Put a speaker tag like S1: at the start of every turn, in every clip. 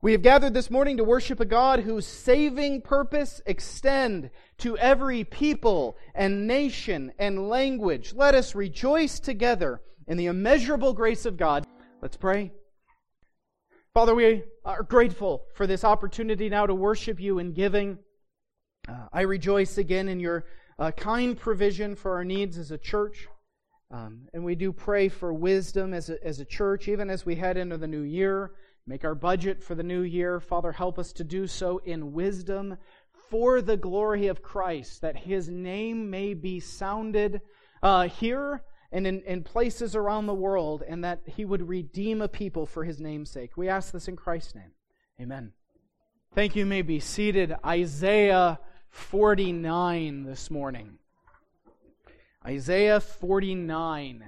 S1: We have gathered this morning to worship a God whose saving purpose extend to every people and nation and language. Let us rejoice together in the immeasurable grace of God. Let's pray. Father, we are grateful for this opportunity now to worship You in giving. I rejoice again in Your kind provision for our needs as a church. And we do pray for wisdom as a church, even as we head into the new year. Make our budget for the new year. Father, help us to do so in wisdom for the glory of Christ, that His name may be sounded here and in places around the world, and that He would redeem a people for His name's sake. We ask this in Christ's name. Amen. Thank you. You may be seated. Isaiah 49 this morning. Isaiah 49.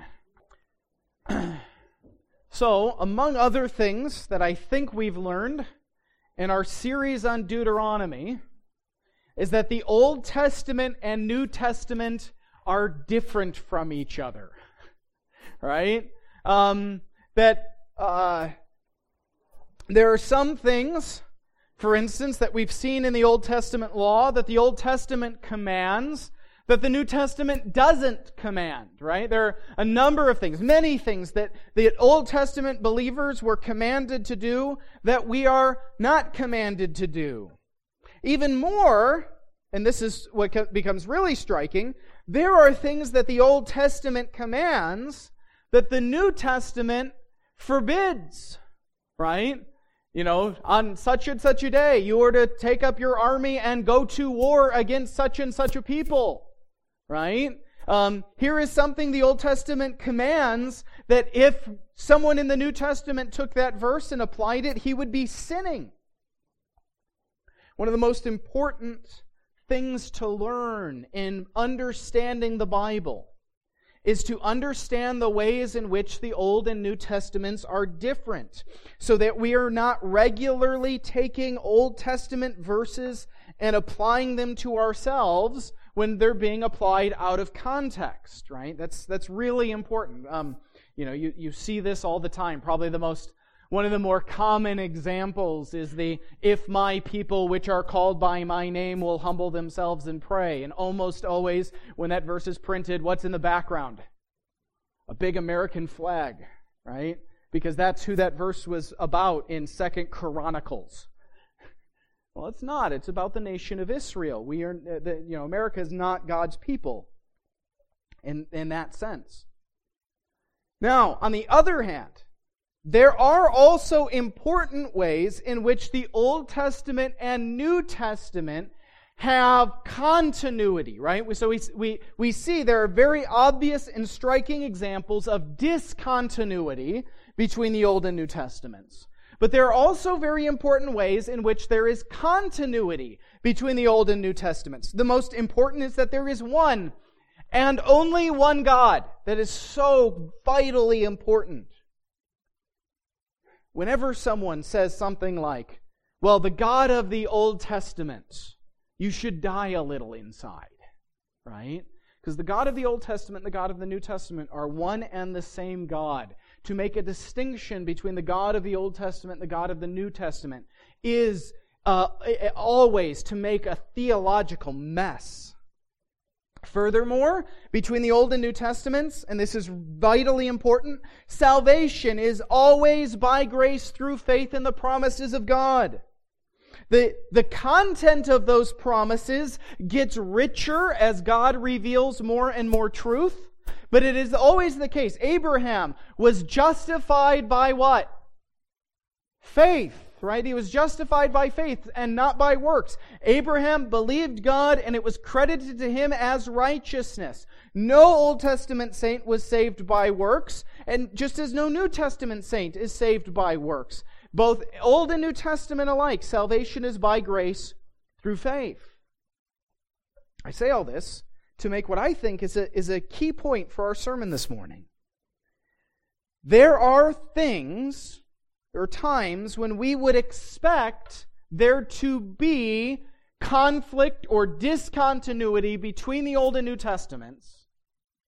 S1: So, among other things that I think we've learned in our series on Deuteronomy is that the Old Testament and New Testament are different from each other. Right? There are some things, for instance, that we've seen in the Old Testament law that the Old Testament commands that the New Testament doesn't command, right? There are a number of things, many things that the Old Testament believers were commanded to do that we are not commanded to do. Even more, and this is what becomes really striking, there are things that the Old Testament commands that the New Testament forbids, right? You know, on such and such a day, you are to take up your army and go to war against such and such a people. Right? Here is something the Old Testament commands that if someone in the New Testament took that verse and applied it, he would be sinning. One of the most important things to learn in understanding the Bible is to understand the ways in which the Old and New Testaments are different, so that we are not regularly taking Old Testament verses and applying them to ourselves when they're being applied out of context, right? That's really important. You see this all the time. Probably one of the more common examples is the "if my people which are called by my name will humble themselves and pray." And almost always when that verse is printed, what's in the background? A big American flag, right? Because that's who that verse was about in 2 Chronicles. Well, it's not. It's about the nation of Israel. America is not God's people in that sense. Now, on the other hand, there are also important ways in which the Old Testament and New Testament have continuity, right? So we see there are very obvious and striking examples of discontinuity between the Old and New Testaments. But there are also very important ways in which there is continuity between the Old and New Testaments. The most important is that there is one and only one God. That is so vitally important. Whenever someone says something like, well, the God of the Old Testament, you should die a little inside, right? Because the God of the Old Testament and the God of the New Testament are one and the same God. To make a distinction between the God of the Old Testament and the God of the New Testament is always to make a theological mess. Furthermore, between the Old and New Testaments, and this is vitally important, salvation is always by grace through faith in the promises of God. The content of those promises gets richer as God reveals more and more truth. But it is always the case. Abraham was justified by what? Faith, right? He was justified by faith and not by works. Abraham believed God and it was credited to him as righteousness. No Old Testament saint was saved by works, and just as no New Testament saint is saved by works. Both Old and New Testament alike, salvation is by grace through faith. I say all this to make what I think is a key point for our sermon this morning. There are times when we would expect there to be conflict or discontinuity between the Old and New Testaments,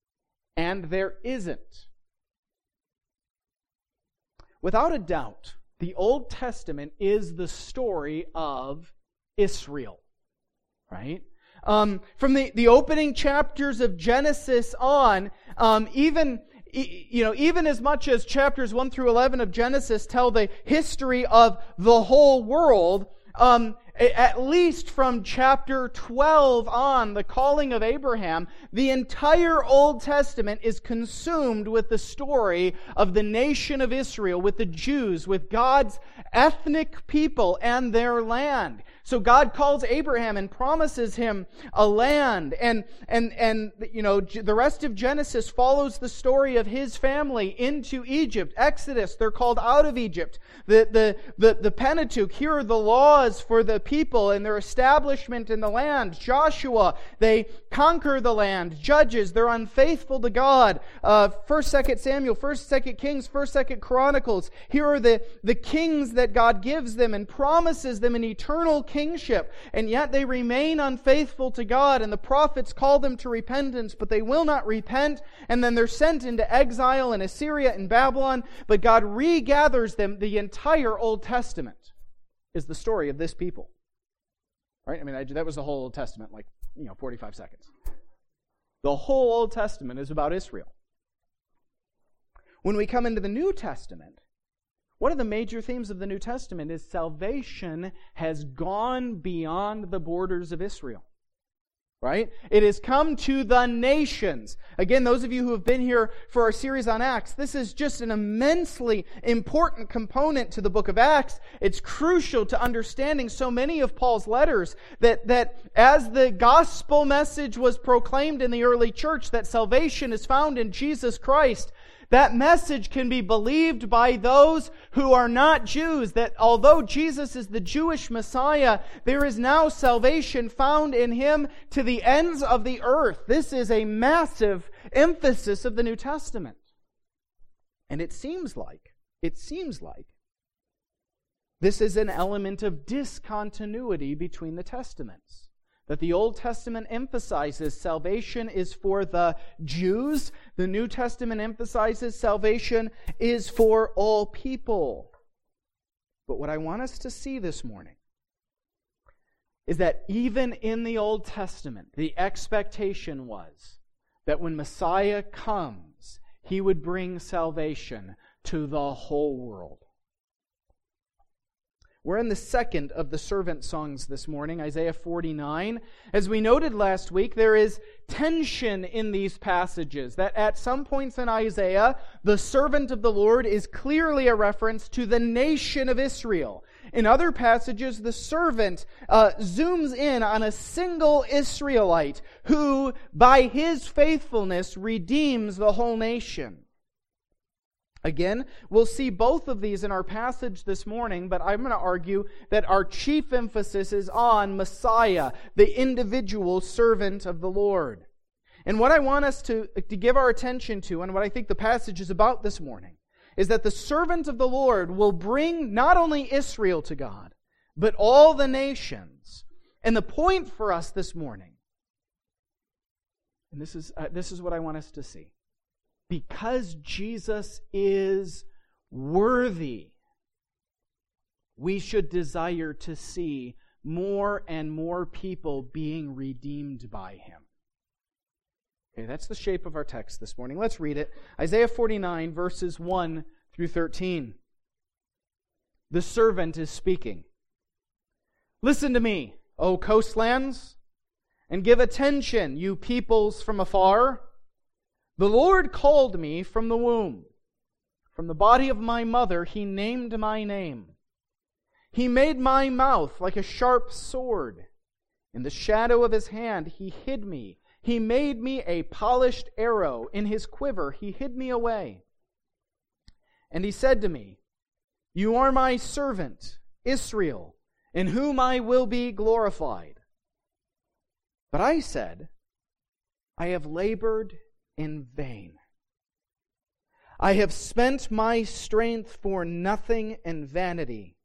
S1: and there isn't. Without a doubt, the Old Testament is the story of Israel, right? From the opening chapters of Genesis on, even as much as chapters 1 through 11 of Genesis tell the history of the whole world, at least from chapter 12 on, the calling of Abraham, the entire Old Testament is consumed with the story of the nation of Israel, with the Jews, with God's ethnic people and their land. So God calls Abraham and promises him a land, and the rest of Genesis follows the story of his family into Egypt. Exodus, they're called out of Egypt. The Pentateuch, here are the laws for the people and their establishment in the land. Joshua, they conquer the land. Judges, they're unfaithful to God. 1st, 2nd Samuel, 1st, 2nd Kings, 1st, 2nd Chronicles. Here are the kings that God gives them and promises them an eternal kingship, and yet they remain unfaithful to God, and the prophets call them to repentance, but they will not repent, and then they're sent into exile in Assyria and Babylon, but God regathers them. The entire Old Testament is the story of this people. Right? I mean, that was the whole Old Testament, 45 seconds. The whole Old Testament is about Israel. When we come into the New Testament, one of the major themes of the New Testament is salvation has gone beyond the borders of Israel. Right? It has come to the nations. Again, those of you who have been here for our series on Acts, this is just an immensely important component to the book of Acts. It's crucial to understanding so many of Paul's letters that as the gospel message was proclaimed in the early church, that salvation is found in Jesus Christ, that message can be believed by those who are not Jews, that although Jesus is the Jewish Messiah, there is now salvation found in Him to the ends of the earth. This is a massive emphasis of the New Testament. And it seems like this is an element of discontinuity between the Testaments. That the Old Testament emphasizes salvation is for the Jews. The New Testament emphasizes salvation is for all people. But what I want us to see this morning is that even in the Old Testament, the expectation was that when Messiah comes, He would bring salvation to the whole world. We're in the second of the servant songs this morning, Isaiah 49. As we noted last week, there is tension in these passages, that at some points in Isaiah, the servant of the Lord is clearly a reference to the nation of Israel. In other passages, the servant zooms in on a single Israelite who, by his faithfulness, redeems the whole nation. Again, we'll see both of these in our passage this morning, but I'm going to argue that our chief emphasis is on Messiah, the individual servant of the Lord. And what I want us to give our attention to, and what I think the passage is about this morning, is that the servant of the Lord will bring not only Israel to God, but all the nations. And the point for us this morning, and this is what I want us to see. Because Jesus is worthy, we should desire to see more and more people being redeemed by Him. Okay, that's the shape of our text this morning. Let's read it. Isaiah 49, verses 1 through 13. The servant is speaking. Listen to me, O coastlands, and give attention, you peoples from afar. The Lord called me from the womb. From the body of my mother, He named my name. He made my mouth like a sharp sword. In the shadow of His hand, He hid me. He made me a polished arrow. In His quiver, He hid me away. And He said to me, You are my servant, Israel, in whom I will be glorified. But I said, I have labored in vain. I have spent my strength for nothing and vanity.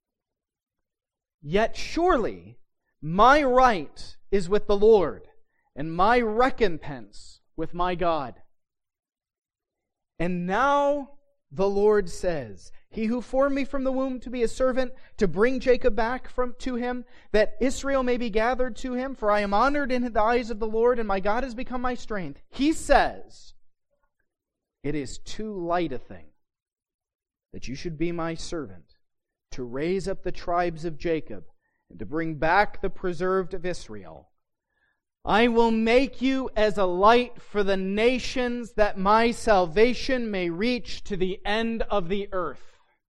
S1: Yet surely my right is with the Lord, and my recompense with my God. And now the Lord says, He who formed me from the womb to be a servant, to bring Jacob back to him, that Israel may be gathered to him, for I am honored in the eyes of the Lord, and my God has become my strength. He says, it is too light a thing that you should be my servant, to raise up the tribes of Jacob, and to bring back the preserved of Israel. I will make you as a light for the nations, that my salvation may reach to the end of the earth.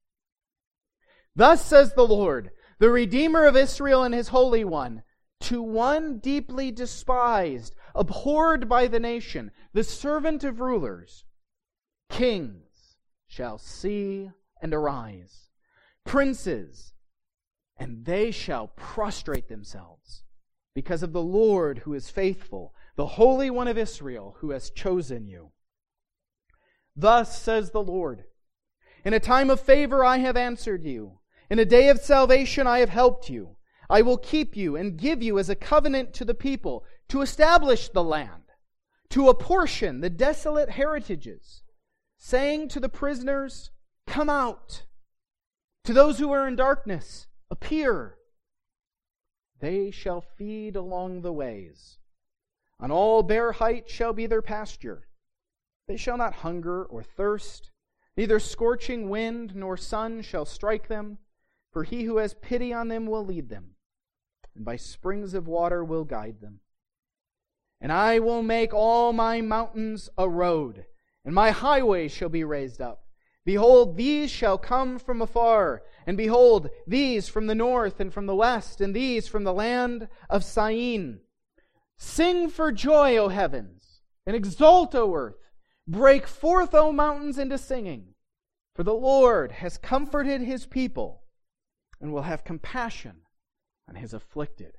S1: Thus says the Lord, the Redeemer of Israel and His Holy One, to one deeply despised, abhorred by the nation, the servant of rulers, kings shall see and arise, princes, and they shall prostrate themselves, because of the Lord who is faithful, the Holy One of Israel who has chosen you. Thus says the Lord, in a time of favor I have answered you. In a day of salvation I have helped you. I will keep you and give you as a covenant to the people, to establish the land, to apportion the desolate heritages, saying to the prisoners, come out. To those who are in darkness, appear. They shall feed along the ways. On all bare height shall be their pasture. They shall not hunger or thirst. Neither scorching wind nor sun shall strike them. For He who has pity on them will lead them, and by springs of water will guide them. And I will make all my mountains a road, and my highways shall be raised up. Behold, these shall come from afar, and behold, these from the north and from the west, and these from the land of Syene. Sing for joy, O heavens, and exult, O earth. Break forth, O mountains, into singing. For the Lord has comforted His people, and will have compassion on His afflicted.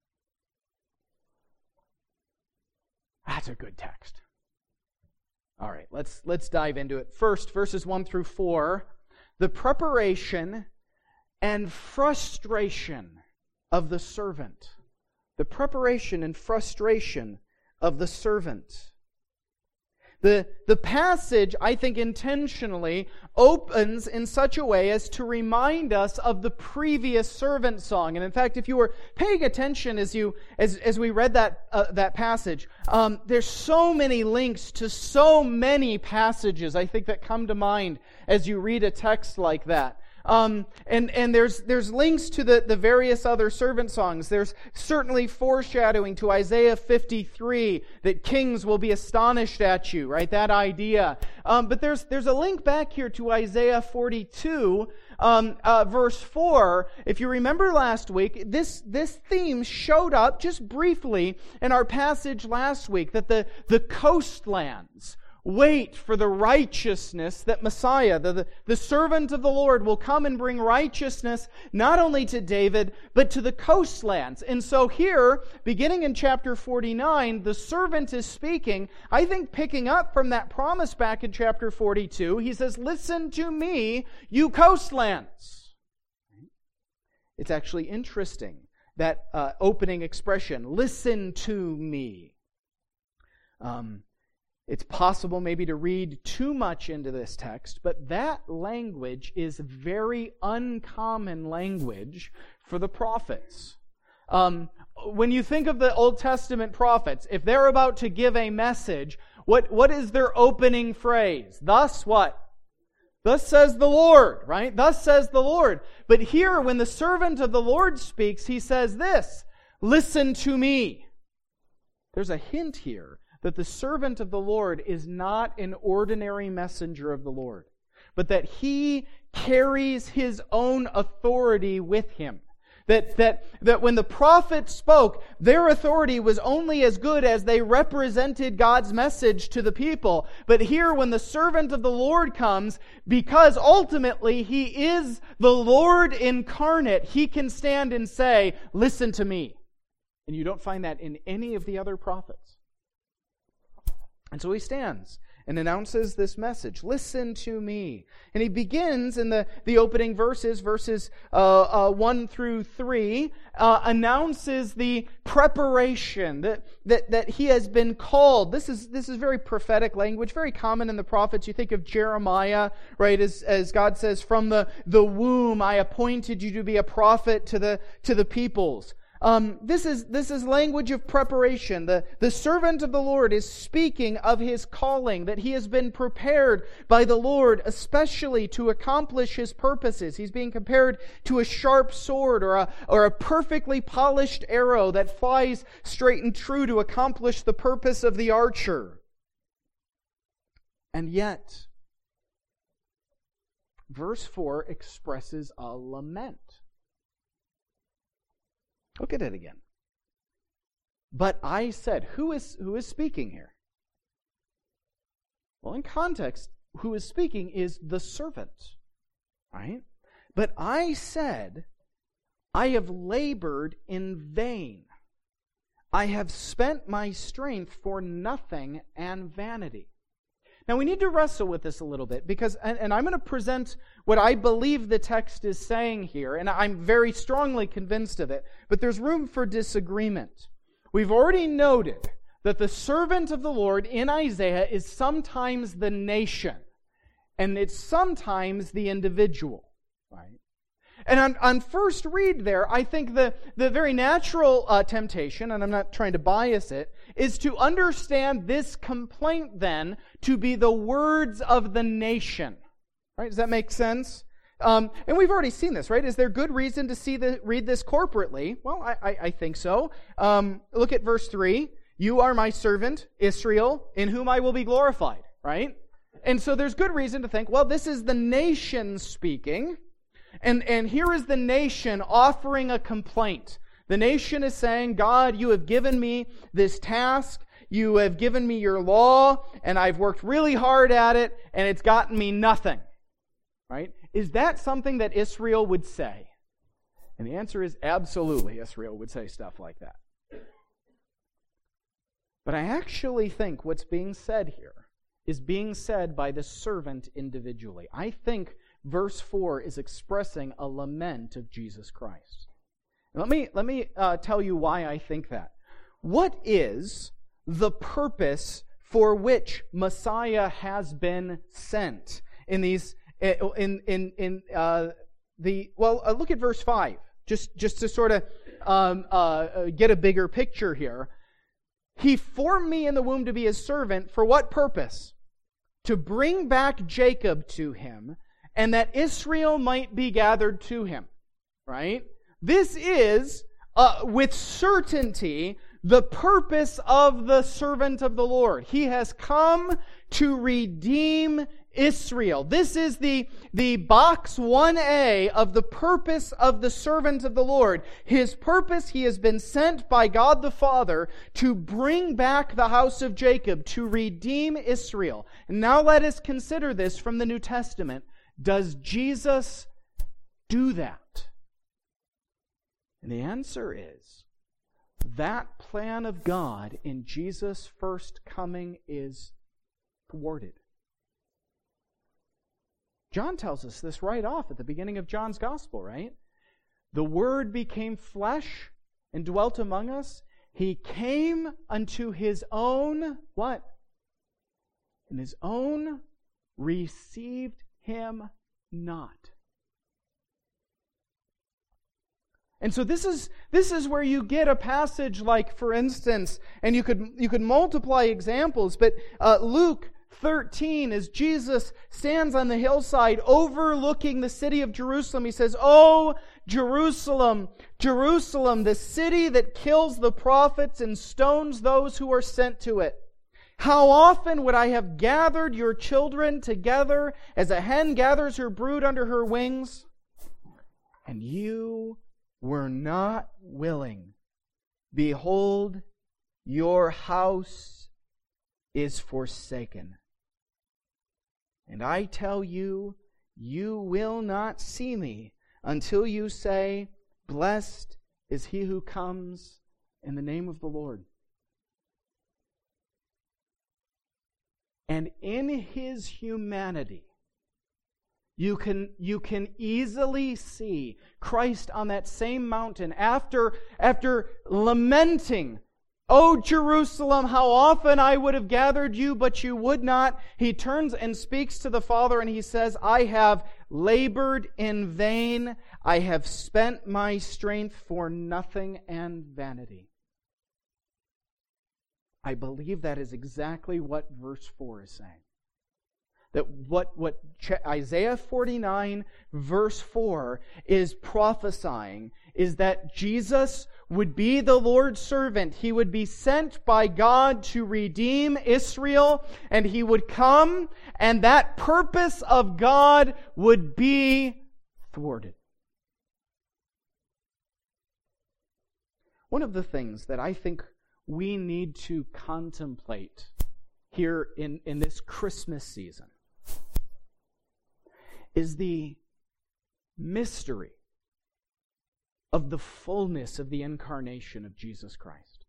S1: That's a good text. All right, let's dive into it. First, verses 1 through 4, the preparation and frustration of the servant. The preparation and frustration of the servant. The passage, I think intentionally, opens in such a way as to remind us of the previous servant song. And in fact, if you were paying attention as we read that passage, there's so many links to so many passages, I think, that come to mind as you read a text like that. And there's links to the various other servant songs. There's certainly foreshadowing to Isaiah 53 that kings will be astonished at you, right? That idea. But there's a link back here to Isaiah 42, verse 4. If you remember last week, this theme showed up just briefly in our passage last week, that the coastlands wait for the righteousness that Messiah, the servant of the Lord, will come and bring righteousness not only to David, but to the coastlands. And so here, beginning in chapter 49, the servant is speaking, I think picking up from that promise back in chapter 42. He says, listen to me, you coastlands. It's actually interesting, that opening expression, listen to me. It's possible maybe to read too much into this text, but that language is very uncommon language for the prophets. When you think of the Old Testament prophets, if they're about to give a message, what is their opening phrase? Thus what? Thus says the Lord, right? Thus says the Lord. But here, when the servant of the Lord speaks, he says this, listen to me. There's a hint here that the servant of the Lord is not an ordinary messenger of the Lord, but that he carries his own authority with him. That when the prophets spoke, their authority was only as good as they represented God's message to the people. But here, when the servant of the Lord comes, because ultimately he is the Lord incarnate, he can stand and say, listen to me. And you don't find that in any of the other prophets. And so he stands and announces this message. Listen to me. And he begins in the opening verses 1 through 3, announces the preparation that he has been called. This is very prophetic language, very common in the prophets. You think of Jeremiah, right, as God says, from the womb I appointed you to be a prophet to the peoples. This is language of preparation. The servant of the Lord is speaking of his calling, that he has been prepared by the Lord, especially to accomplish his purposes. He's being compared to a sharp sword or a perfectly polished arrow that flies straight and true to accomplish the purpose of the archer. And yet, verse 4 expresses a lament. Look at it again. But I said, who is speaking here? Well, in context, who is speaking is the servant, right? But I said, I have labored in vain. I have spent my strength for nothing and vanity. Now, we need to wrestle with this a little bit because, and I'm going to present what I believe the text is saying here, and I'm very strongly convinced of it, but there's room for disagreement. We've already noted that the servant of the Lord in Isaiah is sometimes the nation, and it's sometimes the individual, right? And on first read there, I think the very natural temptation, and I'm not trying to bias it, is to understand this complaint then to be the words of the nation. Right? Does that make sense? And we've already seen this, right? Is there good reason to read this corporately? Well, I think so. Look at verse 3. You are my servant, Israel, in whom I will be glorified. Right? And so there's good reason to think, well, this is the nation speaking. And here is the nation offering a complaint. The nation is saying, God, you have given me this task. You have given me your law, and I've worked really hard at it, and it's gotten me nothing. Right? Is that something that Israel would say? And the answer is absolutely Israel would say stuff like that. But I actually think what's being said here is being said by the servant individually. I think verse 4 is expressing a lament of Jesus Christ. Let me tell you why I think that. What is the purpose for which Messiah has been sent in these? Look at verse 5. Just to sort of get a bigger picture here. He formed me in the womb to be his servant. For what purpose? To bring back Jacob to him, and that Israel might be gathered to him. Right? This is, with certainty, the purpose of the servant of the Lord. He has come to redeem Israel. This is the box 1A of the purpose of the servant of the Lord. His purpose, he has been sent by God the Father to bring back the house of Jacob, to redeem Israel. And now let us consider this from the New Testament. Does Jesus do that? And the answer is, that plan of God in Jesus' first coming is thwarted. John tells us this right off at the beginning of John's Gospel, right? The Word became flesh and dwelt among us. He came unto His own, what? And His own received Him not. And so this is where you get a passage like, for instance, and you could multiply examples, but Luke 13, as Jesus stands on the hillside overlooking the city of Jerusalem, he says, "Oh, Jerusalem, Jerusalem, the city that kills the prophets and stones those who are sent to it. How often would I have gathered your children together as a hen gathers her brood under her wings? And you were not willing. Behold, your house is forsaken. And I tell you, you will not see me until you say, Blessed is he who comes in the name of the Lord." And in his humanity, you can easily see Christ on that same mountain after lamenting, "O Jerusalem, how often I would have gathered you, but you would not." He turns and speaks to the Father and he says, "I have labored in vain. I have spent my strength for nothing and vanity." I believe that is exactly what verse 4 is saying. That what Isaiah 49 verse 4 is prophesying is that Jesus would be the Lord's servant. He would be sent by God to redeem Israel, and he would come, and that purpose of God would be thwarted. One of the things that I think we need to contemplate here in this Christmas season is the mystery of the fullness of the incarnation of Jesus Christ.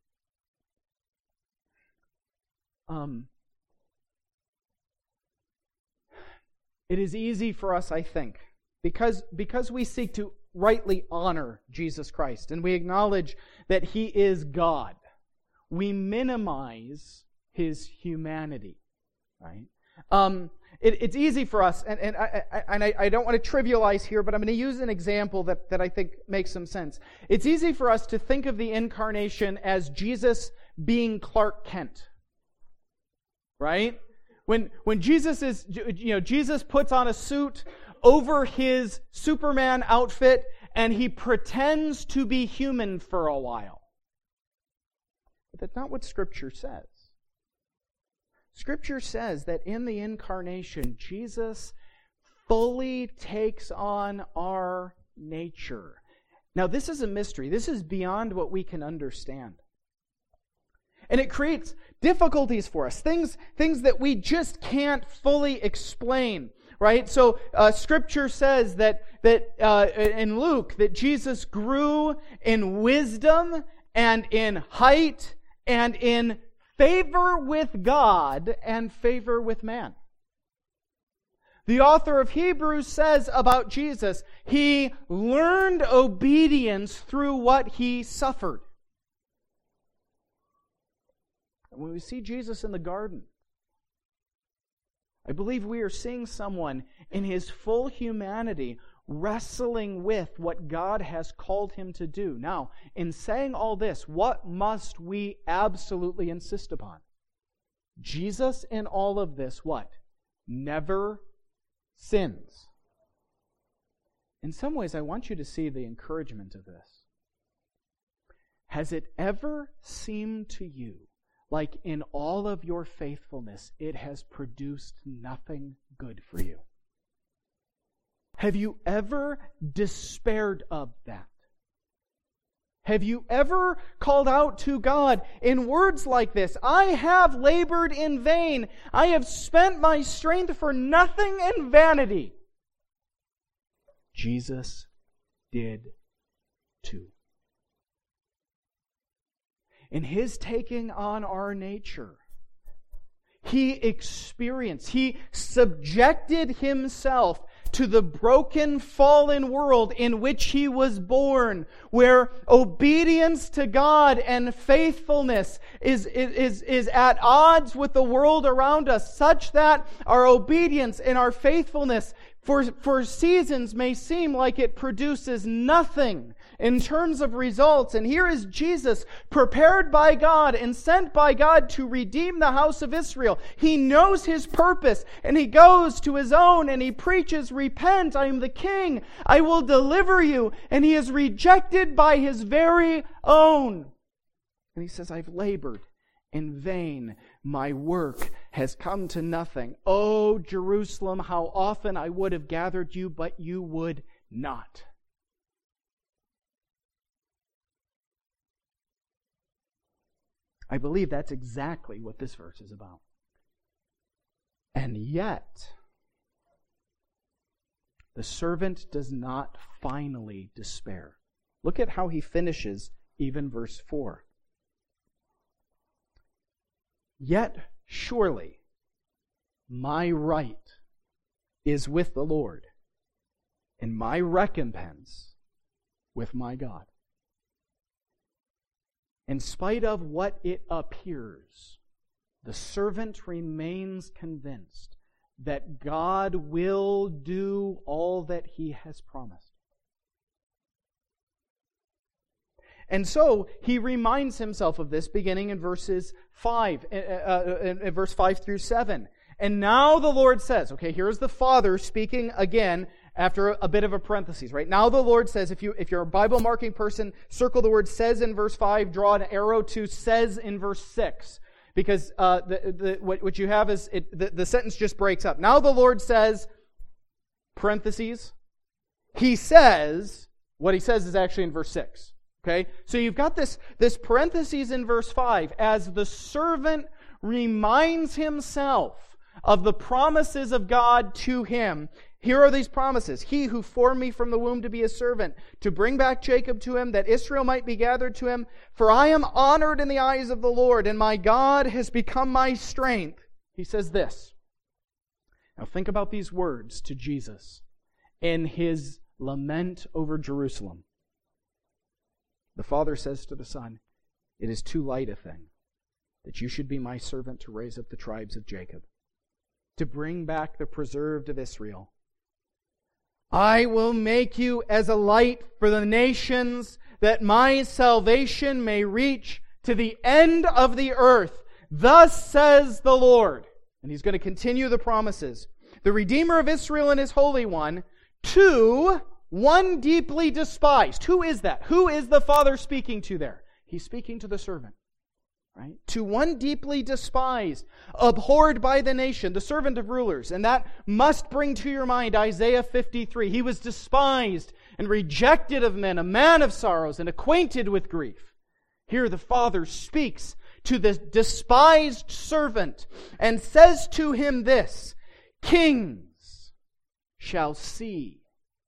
S1: It is easy for us, I think, because we seek to rightly honor Jesus Christ and we acknowledge that he is God, we minimize his humanity, right? It's easy for us, and I don't want to trivialize here, but I'm going to use an example that I think makes some sense. It's easy for us to think of the incarnation as Jesus being Clark Kent, right? When Jesus Jesus puts on a suit over his Superman outfit and he pretends to be human for a while. But that's not what Scripture says. Scripture says that in the incarnation, Jesus fully takes on our nature. Now, this is a mystery. This is beyond what we can understand. And it creates difficulties for us, things that we just can't fully explain, right? So, Scripture says that in Luke, that Jesus grew in wisdom and in height and in favor with God and favor with man. The author of Hebrews says about Jesus, he learned obedience through what he suffered. And when we see Jesus in the garden, I believe we are seeing someone in his full humanity wrestling with what God has called him to do. Now, in saying all this, what must we absolutely insist upon? Jesus in all of this, what? Never sins. In some ways, I want you to see the encouragement of this. Has it ever seemed to you like in all of your faithfulness, it has produced nothing good for you? Have you ever despaired of that? Have you ever called out to God in words like this? "I have labored in vain. I have spent my strength for nothing and vanity." Jesus did too. In his taking on our nature, he subjected himself to the broken, fallen world in which he was born, where obedience to God and faithfulness is at odds with the world around us, such that our obedience and our faithfulness for seasons may seem like it produces nothing in terms of results. And here is Jesus, prepared by God and sent by God to redeem the house of Israel. He knows his purpose, and he goes to his own and he preaches, "Repent, I am the King, I will deliver you." And he is rejected by his very own. And he says, "I've labored in vain. My work has come to nothing. O Jerusalem, how often I would have gathered you, but you would not." I believe that's exactly what this verse is about. And yet, the servant does not finally despair. Look at how he finishes even verse 4. "Yet surely My right is with the Lord, and my recompense with my God. In spite of what it appears, the servant remains convinced that God will do all that He has promised. And so he reminds himself of this beginning in verse 5 through 7. And now the Lord says, okay, here's the Father speaking again after a bit of a parenthesis, right? Now the Lord says, if you're a Bible marking person, circle the word says in verse 5, draw an arrow to says in verse 6. Because what you have is, the sentence just breaks up. Now the Lord says, parentheses, He says, what He says is actually in verse 6. Okay? So you've got this parentheses in verse 5 as the servant reminds himself of the promises of God to him. Here are these promises. He who formed me from the womb to be a servant, to bring back Jacob to him, that Israel might be gathered to him. For I am honored in the eyes of the Lord, and my God has become my strength. He says this. Now think about these words to Jesus in His lament over Jerusalem. The Father says to the Son, it is too light a thing that you should be my servant to raise up the tribes of Jacob, to bring back the preserved of Israel. I will make you as a light for the nations, that my salvation may reach to the end of the earth. Thus says the Lord. And He's going to continue the promises. The Redeemer of Israel and His Holy One, to one deeply despised. Who is that? Who is the Father speaking to there? He's speaking to the servant. Right? To one deeply despised, abhorred by the nation, the servant of rulers. And that must bring to your mind Isaiah 53. He was despised and rejected of men, a man of sorrows and acquainted with grief. Here the Father speaks to the despised servant and says to him this, kings shall see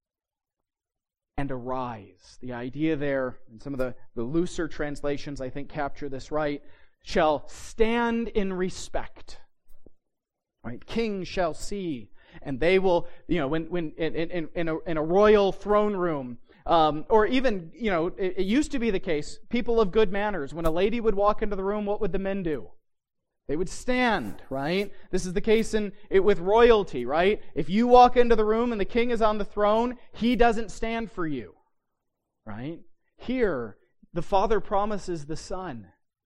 S1: and arise. The idea there, and some of the looser translations I think capture this right, shall stand in respect. Right? Kings shall see, and they will, when in a royal throne room, or even, it used to be the case, people of good manners, when a lady would walk into the room, what would the men do? They would stand, right? This is the case with royalty, right? If you walk into the room and the king is on the throne, he doesn't stand for you, right? Here, the Father promises the Son,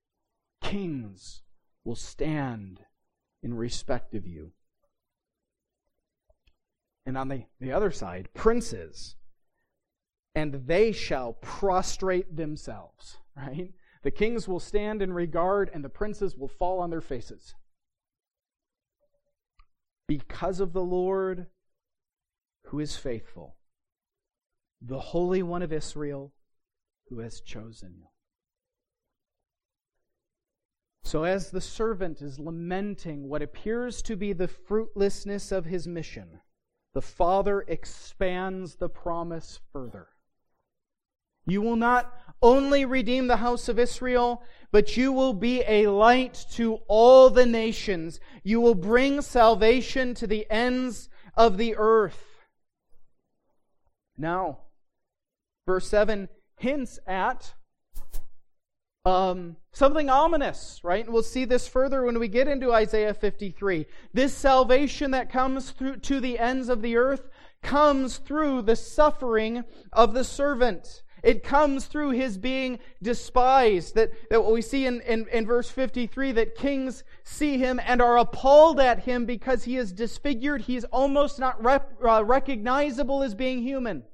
S1: kings will stand in respect of you. And on the other side, princes, and they shall prostrate themselves, right? The kings will stand in regard, and the princes will fall on their faces. Because of the Lord who is faithful, the Holy One of Israel who has chosen you. So as the servant is lamenting what appears to be the fruitlessness of his mission, the Father expands the promise further. You will not only redeem the house of Israel, but you will be a light to all the nations. You will bring salvation to the ends of the earth. Now, verse 7 hints at something ominous, right? And we'll see this further when we get into Isaiah 53. This salvation that comes through to the ends of the earth comes through the suffering of the servant. It comes through his being despised. That what we see in verse 53, that kings see him and are appalled at him because he is disfigured. He is almost not recognizable as being human.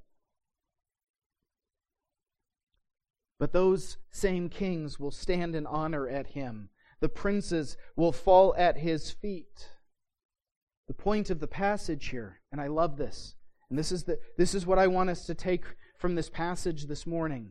S1: But those same kings will stand in honor at him. The princes will fall at his feet. The point of the passage here, and I love this, and this is what I want us to take from this passage this morning.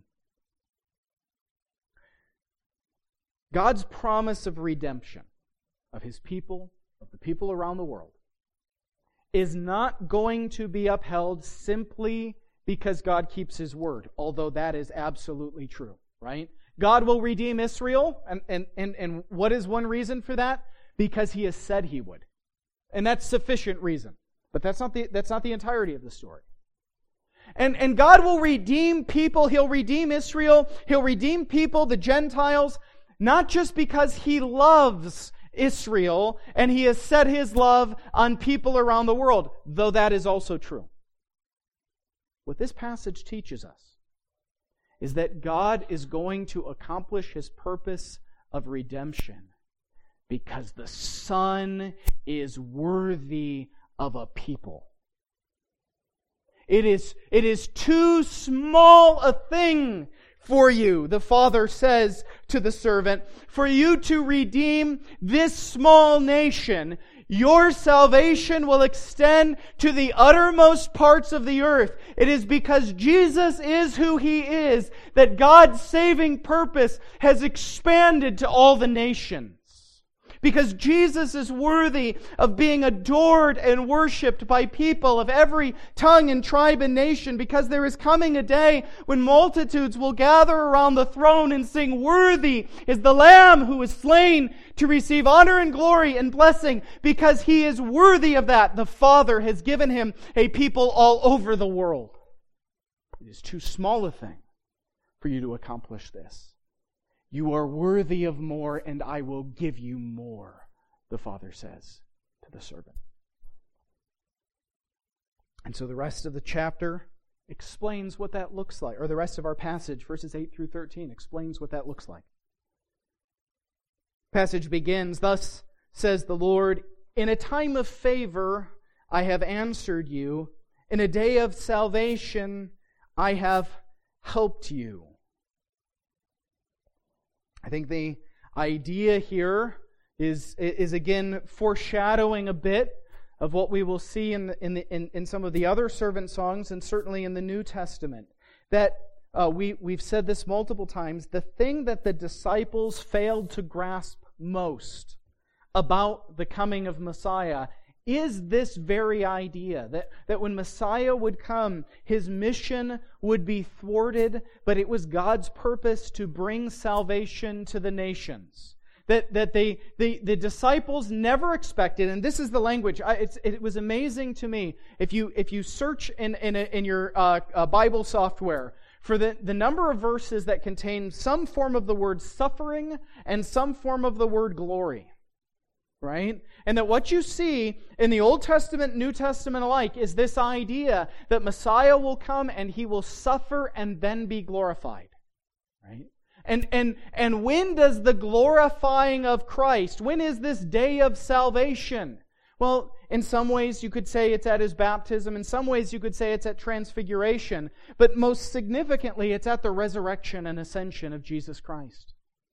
S1: God's promise of redemption of His people, of the people around the world, is not going to be upheld simply because God keeps His word, although that is absolutely true, right? God will redeem Israel, and what is one reason for that? Because He has said He would. And that's sufficient reason. But that's not the entirety of the story. And God will redeem people. He'll redeem Israel. He'll redeem people, the Gentiles, not just because He loves Israel and He has set His love on people around the world, though that is also true. What this passage teaches us is that God is going to accomplish His purpose of redemption because the Son is worthy of a people. It is too small a thing for you, the Father says to the servant, for you to redeem this small nation. Your salvation will extend to the uttermost parts of the earth. It is because Jesus is who He is that God's saving purpose has expanded to all the nations. Because Jesus is worthy of being adored and worshipped by people of every tongue and tribe and nation. Because there is coming a day when multitudes will gather around the throne and sing, "Worthy is the Lamb who was slain to receive honor and glory and blessing." Because He is worthy of that. The Father has given Him a people all over the world. It is too small a thing for you to accomplish this. You are worthy of more, and I will give you more, the Father says to the servant. And so the rest of the chapter explains what that looks like, or the rest of our passage, verses 8 through 13, explains what that looks like. The passage begins, "Thus says the Lord, in a time of favor I have answered you, in a day of salvation I have helped you." I think the idea here is again foreshadowing a bit of what we will see in some of the other servant songs, and certainly in the New Testament. That we've said this multiple times. The thing that the disciples failed to grasp most about the coming of Messiah is this very idea that when Messiah would come, His mission would be thwarted, but it was God's purpose to bring salvation to the nations. That the disciples never expected, and this is the language. It was amazing to me. If you search in your Bible software for the number of verses that contain some form of the word suffering and some form of the word glory. Right? And that what you see in the Old Testament, New Testament alike is this idea that Messiah will come and He will suffer and then be glorified. Right? And when does the glorifying of Christ, when is this day of salvation? Well, in some ways you could say it's at His baptism. In some ways you could say it's at transfiguration. But most significantly, it's at the resurrection and ascension of Jesus Christ.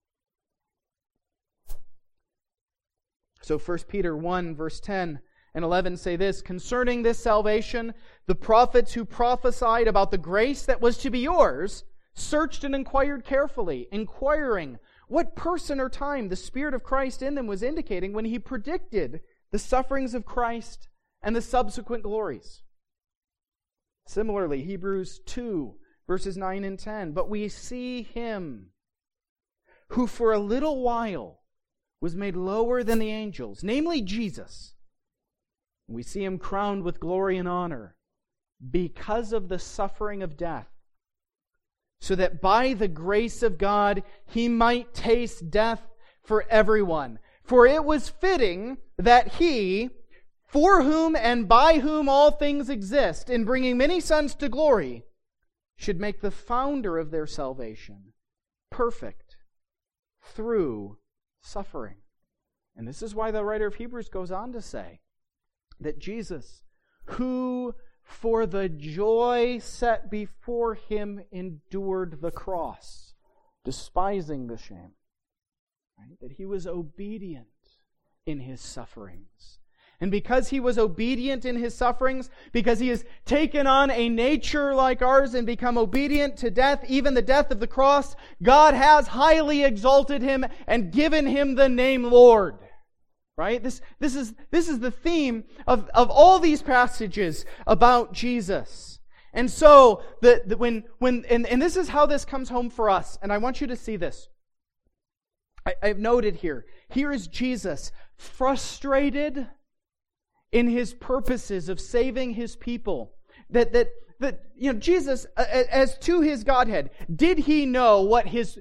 S1: So 1 Peter 1, verse 10 and 11 say this, "Concerning this salvation, the prophets who prophesied about the grace that was to be yours searched and inquired carefully, inquiring what person or time the Spirit of Christ in them was indicating when He predicted the sufferings of Christ and the subsequent glories." Similarly, Hebrews 2, verses 9 and 10, "But we see Him who for a little while was made lower than the angels, namely Jesus. We see Him crowned with glory and honor because of the suffering of death, so that by the grace of God He might taste death for everyone. For it was fitting that He, for whom and by whom all things exist, in bringing many sons to glory, should make the founder of their salvation perfect through suffering." And this is why the writer of Hebrews goes on to say that Jesus, who for the joy set before Him endured the cross, despising the shame. Right? That He was obedient in His sufferings. And because He was obedient in His sufferings, because He has taken on a nature like ours and become obedient to death, even the death of the cross, God has highly exalted Him and given Him the name Lord. Right? This is the theme of all these passages about Jesus. And so when this is how this comes home for us, and I want you to see this. I've noted here. Here is Jesus frustrated in His purposes of saving His people. That Jesus, as to His Godhead, did He know what the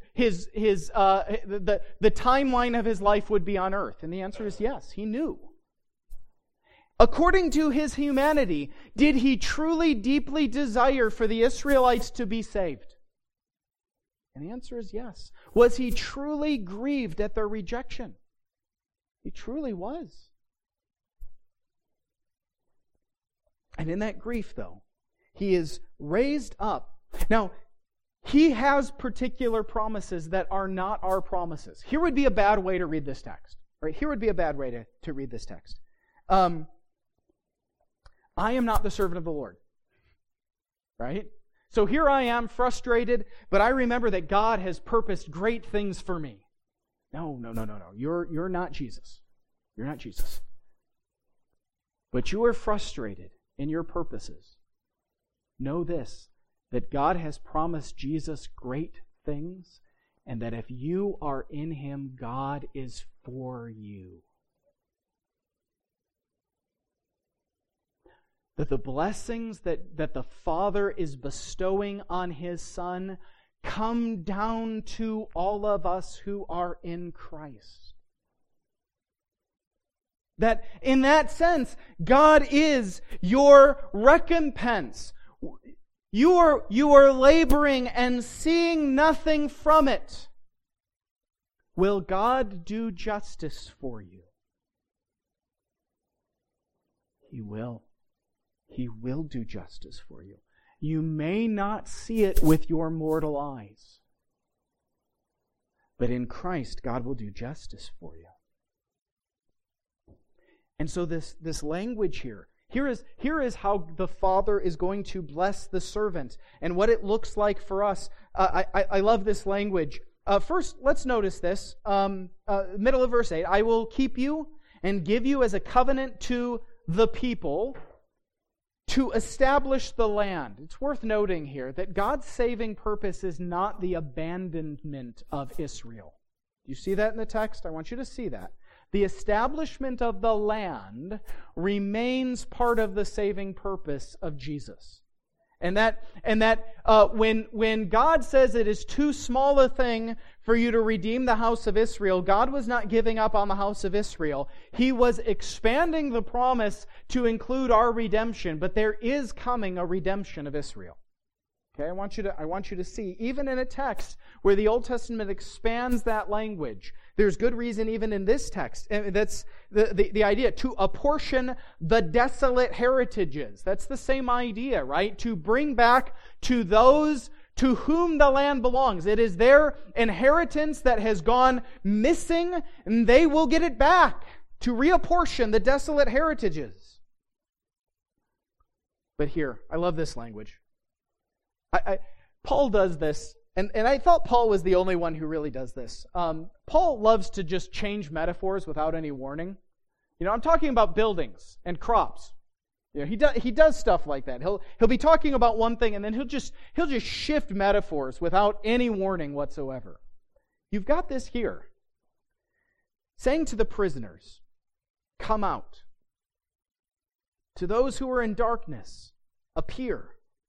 S1: timeline of His life would be on earth? And the answer is yes, He knew. According to His humanity, did He truly, deeply desire for the Israelites to be saved? And the answer is yes. Was He truly grieved at their rejection? He truly was. And in that grief, though, He is raised up. Now, He has particular promises that are not our promises. Here would be a bad way to read this text. Right? Here would be a bad way to read this text. I am not the servant of the Lord. Right? So here I am, frustrated, but I remember that God has purposed great things for me. No. You're not Jesus. You're not Jesus. But you are frustrated in your purposes. Know this, that God has promised Jesus great things, and that if you are in Him, God is for you. That the blessings that the Father is bestowing on His Son come down to all of us who are in Christ. That in that sense, God is your recompense. You are laboring and seeing nothing from it. Will God do justice for you? He will. He will do justice for you. You may not see it with your mortal eyes, but in Christ, God will do justice for you. And so this language here is how the Father is going to bless the servant and what it looks like for us. I love this language. First, let's notice this. Middle of verse 8, I will keep you and give you as a covenant to the people to establish the land. It's worth noting here that God's saving purpose is not the abandonment of Israel. Do you see that in the text? I want you to see that. The establishment of the land remains part of the saving purpose of Jesus. And that when God says it is too small a thing for you to redeem the house of Israel, God was not giving up on the house of Israel. He was expanding the promise to include our redemption, but there is coming a redemption of Israel. Okay, I want you to see, even in a text where the Old Testament expands that language, there's good reason even in this text. That's the idea, to apportion the desolate heritages. That's the same idea, right? To bring back to those to whom the land belongs. It is their inheritance that has gone missing, and they will get it back. To reapportion the desolate heritages. But here, I love this language. Paul does this, and I thought Paul was the only one who really does this. Paul loves to just change metaphors without any warning. I'm talking about buildings and crops. He does stuff like that. He'll be talking about one thing, and then he'll just shift metaphors without any warning whatsoever. You've got this here, saying to the prisoners, "Come out." To those who are in darkness, appear.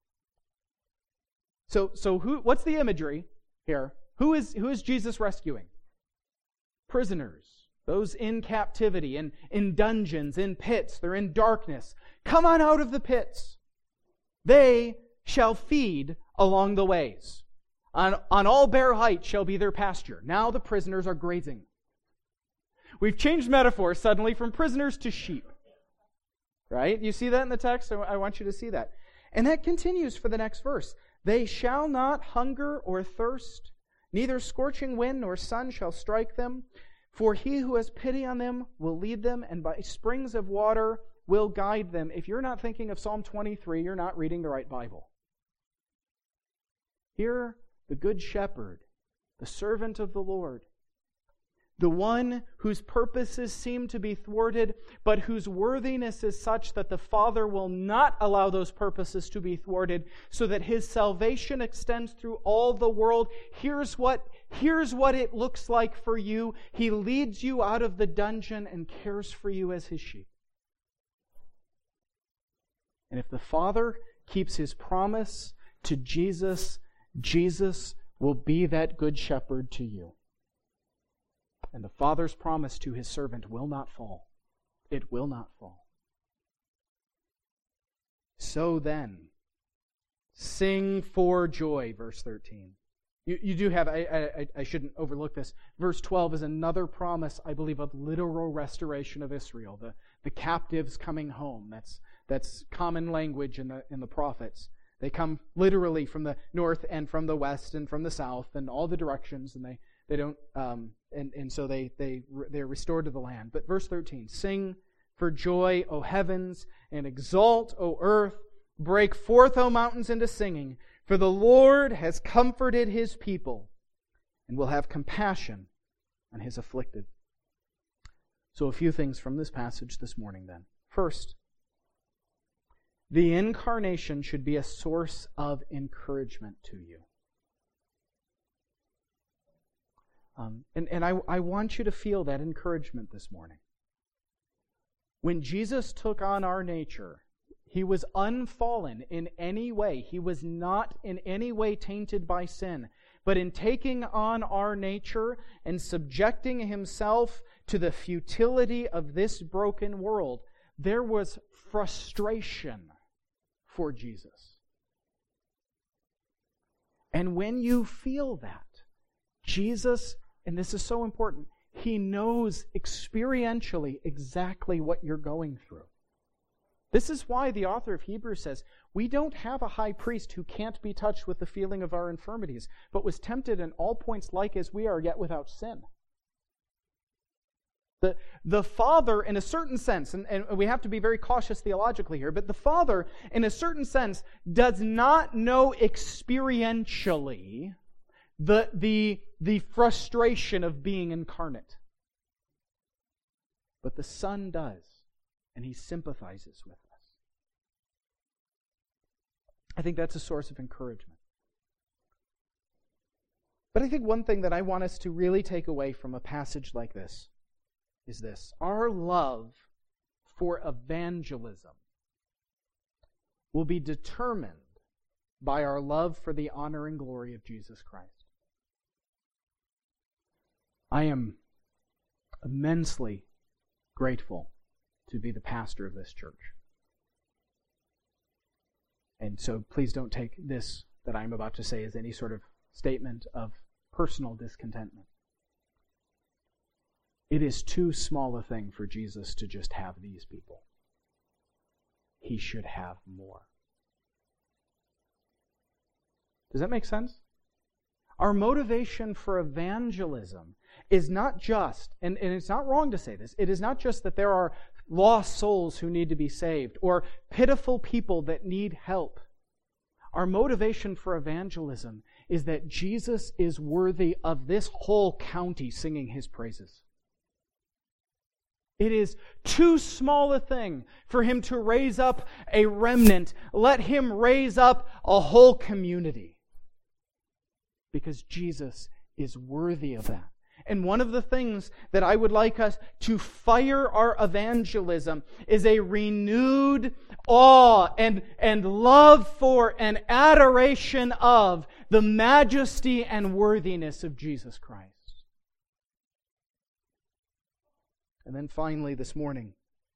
S1: So what's the imagery here? Who is Jesus rescuing? Prisoners. Those in captivity, in dungeons, in pits. They're in darkness. Come on out of the pits. They shall feed along the ways. On all bare height shall be their pasture. Now the prisoners are grazing. We've changed metaphors suddenly from prisoners to sheep. Right? You see that in the text? I want you to see that. And that continues for the next verse. They shall not hunger or thirst, neither scorching wind nor sun shall strike them. For he who has pity on them will lead them, and by springs of water will guide them. If you're not thinking of Psalm 23, you're not reading the right Bible. Here, the good shepherd, the servant of the Lord, the one whose purposes seem to be thwarted, but whose worthiness is such that the Father will not allow those purposes to be thwarted, so that His salvation extends through all the world. Here's what it looks like for you. He leads you out of the dungeon and cares for you as His sheep. And if the Father keeps His promise to Jesus, Jesus will be that good shepherd to you. And the Father's promise to His servant will not fall. It will not fall. So then, sing for joy, verse 13. You do have, I shouldn't overlook this. Verse 12 is another promise, I believe, of literal restoration of Israel. The captives coming home. That's common language in the prophets. They come literally from the north and from the west and from the south and all the directions, and they don't and so they're restored to the land. But verse 13, sing for joy, O heavens, and exult, O earth. Break forth, O mountains, into singing, for the Lord has comforted His people and will have compassion on His afflicted. So a few things from this passage this morning then. First, the incarnation should be a source of encouragement to you. And I want you to feel that encouragement this morning. When Jesus took on our nature, He was unfallen in any way. He was not in any way tainted by sin. But in taking on our nature and subjecting Himself to the futility of this broken world, there was frustration for Jesus. And when you feel that, Jesus, and this is so important, He knows experientially exactly what you're going through. This is why the author of Hebrews says, we don't have a high priest who can't be touched with the feeling of our infirmities, but was tempted in all points like as we are, yet without sin. The Father, in a certain sense, and we have to be very cautious theologically here, but the Father, in a certain sense, does not know experientially the frustration of being incarnate. But the Son does, and He sympathizes with us. I think that's a source of encouragement. But I think one thing that I want us to really take away from a passage like this is this. Our love for evangelism will be determined by our love for the honor and glory of Jesus Christ. I am immensely grateful to be the pastor of this church. And so please don't take this that I'm about to say as any sort of statement of personal discontentment. It is too small a thing for Jesus to just have these people. He should have more. Does that make sense? Our motivation for evangelism is not just, and it's not wrong to say this, it is not just that there are lost souls who need to be saved or pitiful people that need help. Our motivation for evangelism is that Jesus is worthy of this whole county singing His praises. It is too small a thing for Him to raise up a remnant. Let Him raise up a whole community. Because Jesus is worthy of that. And one of the things that I would like us to fire our evangelism is a renewed awe and love for and adoration of the majesty and worthiness of Jesus Christ. And then finally this morning,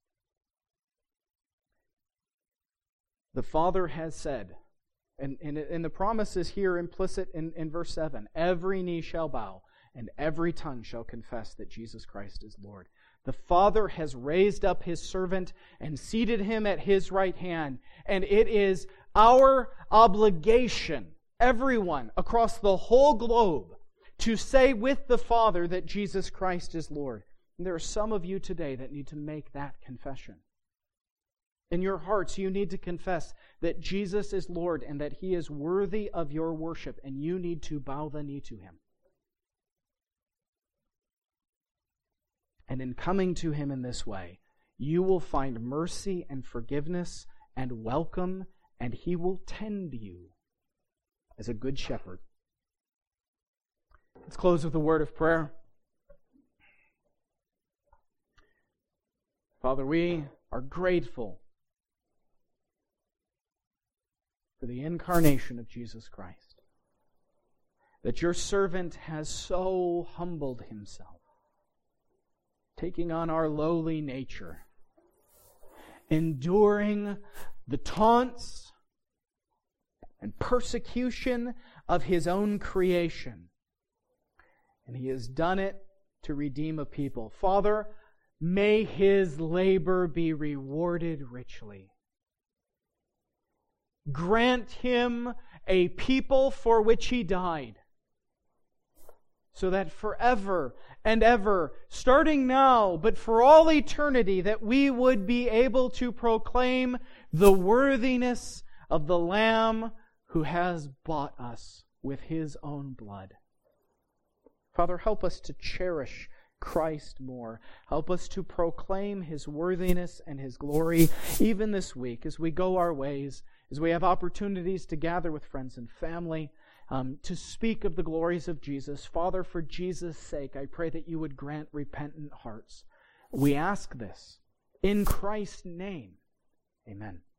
S1: the Father has said, and the promise is here implicit in verse 7, every knee shall bow and every tongue shall confess that Jesus Christ is Lord. The Father has raised up His servant and seated Him at His right hand, and it is our obligation, everyone across the whole globe, to say with the Father that Jesus Christ is Lord. And there are some of you today that need to make that confession. In your hearts, you need to confess that Jesus is Lord and that He is worthy of your worship, and you need to bow the knee to Him. And in coming to Him in this way, you will find mercy and forgiveness and welcome, and He will tend you as a good shepherd. Let's close with a word of prayer. Father, we are grateful for the incarnation of Jesus Christ. That your servant has so humbled himself, taking on our lowly nature, enduring the taunts and persecution of his own creation. And he has done it to redeem a people. Father, may his labor be rewarded richly. Grant him a people for which he died, so that forever and ever, starting now, but for all eternity, that we would be able to proclaim the worthiness of the Lamb who has bought us with his own blood. Father, help us to cherish Christ more. Help us to proclaim his worthiness and his glory even this week as we go our ways, as we have opportunities to gather with friends and family, to speak of the glories of Jesus. Father, for Jesus' sake, I pray that you would grant repentant hearts. We ask this in Christ's name. Amen.